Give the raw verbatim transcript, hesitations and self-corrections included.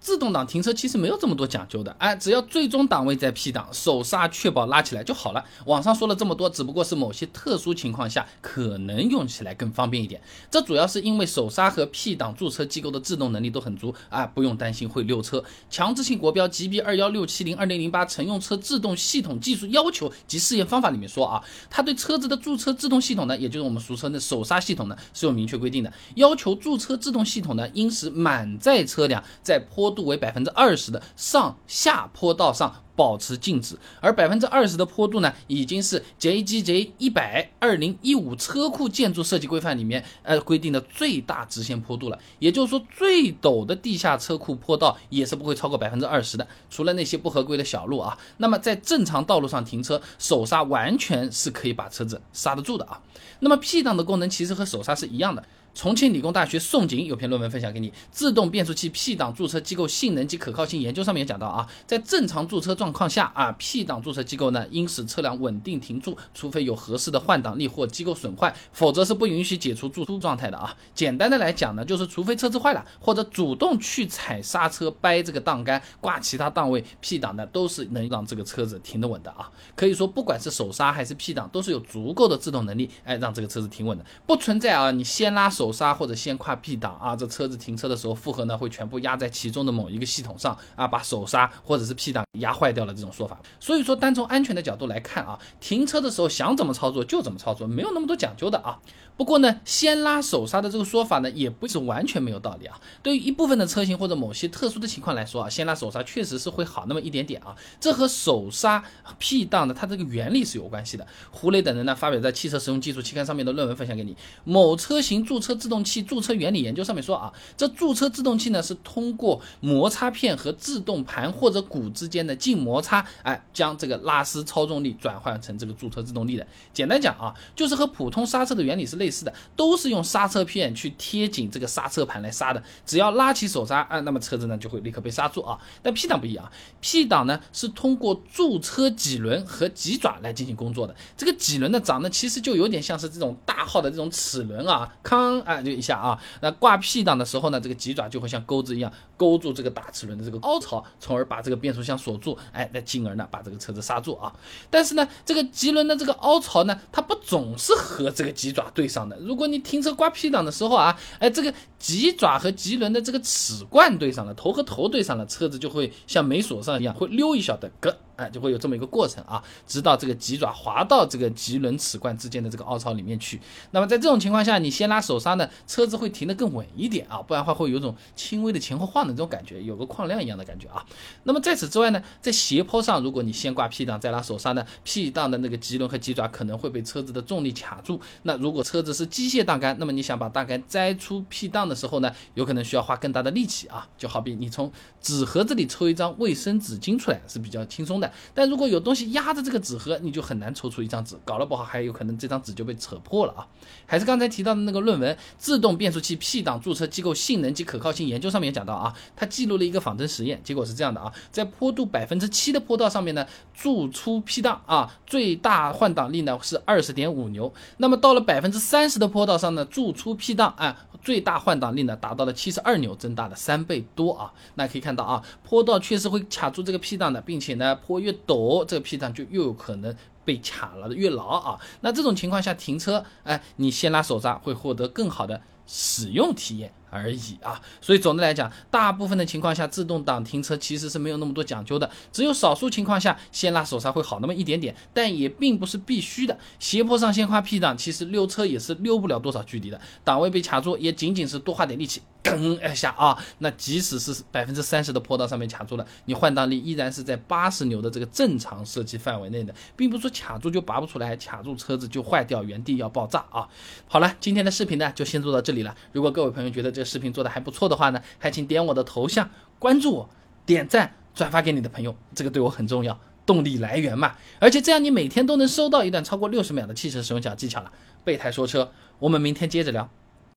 自动挡停车其实没有这么多讲究的，哎，只要最终档位在 P 档，手刹确保拉起来就好了。网上说了这么多，只不过是某些特殊情况下可能用起来更方便一点。这主要是因为手刹和 P 档驻车机构的制动能力都很足啊，不用担心会溜车。强制性国标 G B 二一六七零二零零八 乘用车制动系统技术要求及试验方法里面说啊，它对车子的驻车制动系统呢，也就是我们俗称的手刹系统呢，是有明确规定的，要求驻车制动系统呢，应使满载车辆在坡度为 百分之二十 的上下坡道上保持静止，而 百分之二十 的坡度呢，已经是 J G J 一百 二零一五车库建筑设计规范里面呃规定的最大直线坡度了。也就是说，最陡的地下车库坡道也是不会超过 百分之二十 的，除了那些不合规的小路啊。那么在正常道路上停车，手刹完全是可以把车子刹得住的啊。那么 P 档的功能其实和手刹是一样的。重庆理工大学宋景有篇论文分享给你，自动变速器 P 档驻车机构性能及可靠性研究上面讲到啊，在正常驻车状况下啊 ，P 档驻车机构呢应使车辆稳定停住，除非有合适的换挡力或机构损坏，否则是不允许解除驻出状态的啊。简单的来讲呢，就是除非车子坏了，或者主动去踩刹车、掰这个档杆、挂其他档位 ，P 档呢都是能让这个车子停得稳的啊。可以说，不管是手刹还是 P 档，都是有足够的制动能力，哎，让这个车子停稳的，不存在啊你先拉手手刹或者先跨 P 档啊，这车子停车的时候负荷呢会全部压在其中的某一个系统上啊，把手刹或者是 P 档压坏掉了这种说法。所以说单从安全的角度来看啊，停车的时候想怎么操作就怎么操作，没有那么多讲究的啊。不过呢，先拉手刹的这个说法呢，也不是完全没有道理啊。对于一部分的车型或者某些特殊的情况来说啊，先拉手刹确实是会好那么一点点啊。这和手刹 P 档的它这个原理是有关系的。胡雷等人呢发表在汽车实用技术期刊上面的论文分享给你，某车型驻车制动器驻车原理研究上面说啊，这驻车制动器呢是通过摩擦片和制动盘或者鼓之间的静摩擦，哎，将这个拉丝操纵力转换成这个驻车制动力的。简单讲啊，就是和普通刹车的原理是类似的，都是用刹车片去贴紧这个刹车盘来刹的。只要拉起手刹啊，那么车子呢就会立刻被刹住啊。但 P 档不一样 ，P 档呢是通过驻车棘轮和棘爪来进行工作的。这个棘轮呢长得其实就有点像是这种大号的这种齿轮啊，康啊就一下啊。那挂 P 档的时候呢，这个棘爪就会像钩子一样勾住这个大齿轮的这个凹槽，从而把这个变速箱锁住，哎，那进而呢把这个车子刹住啊。但是呢，这个棘轮的这个凹槽呢，它不总是和这个棘爪对上的。如果你停车挂 P 档的时候啊，哎，这个棘爪和棘轮的这个齿冠对上了，头和头对上了，车子就会像没锁上一样，会溜一小的咯。哎，就会有这么一个过程啊，直到这个棘爪滑到这个棘轮齿冠之间的这个凹槽里面去。那么在这种情况下，你先拉手刹呢，车子会停得更稳一点啊，不然的话会有种轻微的前后晃的这种感觉，有个矿量一样的感觉啊。那么在此之外呢，在斜坡上，如果你先挂 P 档再拉手刹呢 ，P 档的那个棘轮和棘爪可能会被车子的重力卡住。那如果车子是机械档杆，那么你想把档杆摘出 P 档的时候呢，有可能需要花更大的力气啊。就好比你从纸盒子里抽一张卫生纸巾出来是比较轻松的。但如果有东西压着这个纸盒，你就很难抽出一张纸，搞得不好还有可能这张纸就被扯破了啊！还是刚才提到的那个论文《自动变速器 P 档驻车机构性能及可靠性研究》上面也讲到啊，它记录了一个仿真实验，结果是这样的啊，在坡度 百分之七 的坡道上面呢，驻出 P 档啊，最大换挡力呢是 二十点五牛，那么到了 百分之三十 的坡道上呢，驻出 P 档啊，最大换挡力呢达到了七十二牛，增大了三倍多啊！那可以看到啊，坡道确实会卡住这个 P 档的，并且呢，坡越陡，这个 P 档就又有可能被卡了的越牢啊。那这种情况下停车，哎，你先拉手刹会获得更好的使用体验而已啊。所以总的来讲，大部分的情况下，自动挡停车其实是没有那么多讲究的，只有少数情况下先拉手刹会好那么一点点，但也并不是必须的。斜坡上先跨 P 档，其实溜车也是溜不了多少距离的，档位被卡住也仅仅是多花点力气，噔一下啊。那即使是 百分之三十 的坡道上面卡住了，你换挡力依然是在八十牛的这个正常设计范围内的，并不是说卡住就拔不出来，卡住车子就坏掉，原地要爆炸啊。好了，今天的视频呢就先做到这里了。如果各位朋友觉得这个视频做的还不错的话呢，还请点我的头像关注我，点赞转发给你的朋友，这个对我很重要，动力来源嘛。而且这样你每天都能收到一段超过六十秒的汽车使用小技巧了。备胎说车，我们明天接着聊。